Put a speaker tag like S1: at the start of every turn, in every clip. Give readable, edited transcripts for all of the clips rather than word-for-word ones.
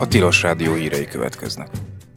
S1: Tilos Rádió hírei következnek.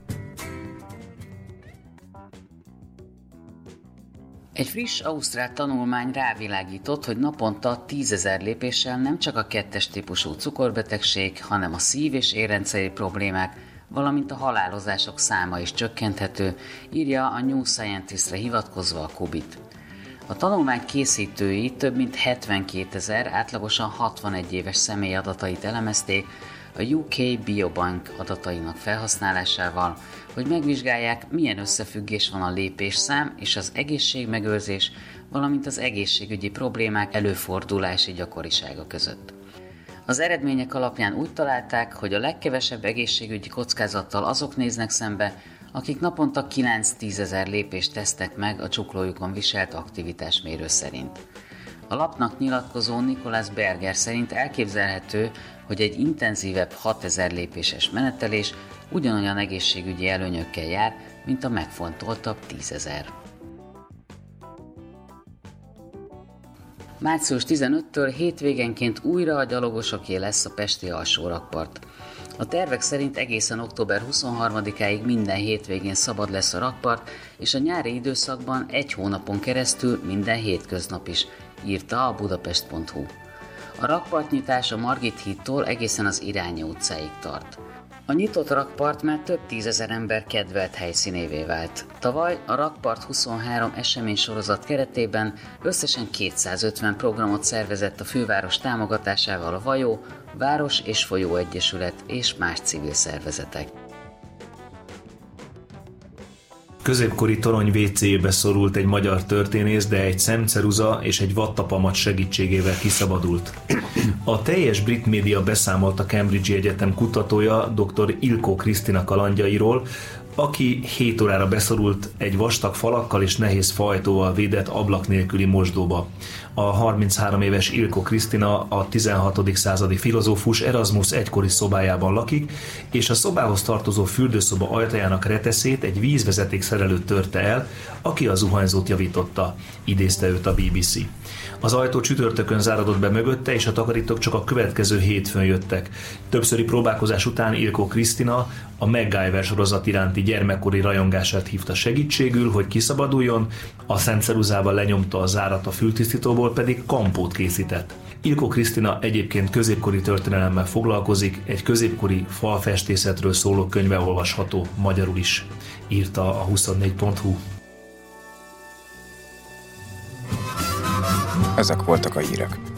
S2: Egy friss ausztrál tanulmány rávilágított, hogy naponta 10 000 lépéssel nem csak a 2-es típusú cukorbetegség, hanem a szív- és érrendszeri problémák, valamint a halálozások száma is csökkenthető, írja a New Scientist-re hivatkozva a Kubit. A tanulmány készítői több mint 72 000 átlagosan 61 éves személy adatait elemezték a UK Biobank adatainak felhasználásával, hogy megvizsgálják, milyen összefüggés van a lépésszám és az egészségmegőrzés, valamint az egészségügyi problémák előfordulási gyakorisága között. Az eredmények alapján úgy találták, hogy a legkevesebb egészségügyi kockázattal azok néznek szembe, akik naponta 9-10 000 lépést tesznek meg a csuklójukon viselt aktivitásmérő szerint. A lapnak nyilatkozó Nicholas Berger szerint elképzelhető, hogy egy intenzívebb 6000 lépéses menetelés ugyanolyan egészségügyi előnyökkel jár, mint a megfontoltabb 10 000. Március 15-től hétvégenként újra a gyalogosoké lesz a pesti alsórakpart. A tervek szerint egészen október 23-áig minden hétvégén szabad lesz a rakpart, és a nyári időszakban egy hónapon keresztül minden hétköznap is, írta a budapest.hu. A rakpartnyitás a Margit hídtól egészen az Irányi utcáig tart. A nyitott rakpart már több 10 000 ember kedvelt helyszínévé vált. Tavaly a Rakpart 23 eseménysorozat keretében összesen 250 programot szervezett a főváros támogatásával a Vajó, Város és Folyó Egyesület és más civil szervezetek.
S3: Középkori torony WC-be szorult egy magyar történész, de egy szemceruza és egy vattapamat segítségével kiszabadult. A teljes brit média beszámolt a Cambridge Egyetem kutatója, dr. Ilkó Krisztina kalandjairól, aki 7 órára beszorult egy vastag falakkal és nehéz fajtóval védett ablak nélküli mosdóba. A 33 éves Ilkó Krisztina a 16. századi filozófus Erasmus egykori szobájában lakik, és a szobához tartozó fürdőszoba ajtajának reteszét egy vízvezetékszerelő törte el, aki a zuhanyzót javította, idézte őt a BBC. Az ajtó csütörtökön záradott be mögötte, és a takarítók csak a következő hétfőn jöttek. Többszöri próbálkozás után Ilkó Krisztina a MacGyver sorozat iránti gyermekkori rajongását hívta segítségül, hogy kiszabaduljon, a szemceruzával lenyomta a zárat a fültisztítóból, pedig kampót készített. Ilkó Krisztina egyébként középkori történelemmel foglalkozik, egy középkori falfestészetről szóló könyve olvasható magyarul is, írta a 24.hu.
S1: Ezek voltak a hírek.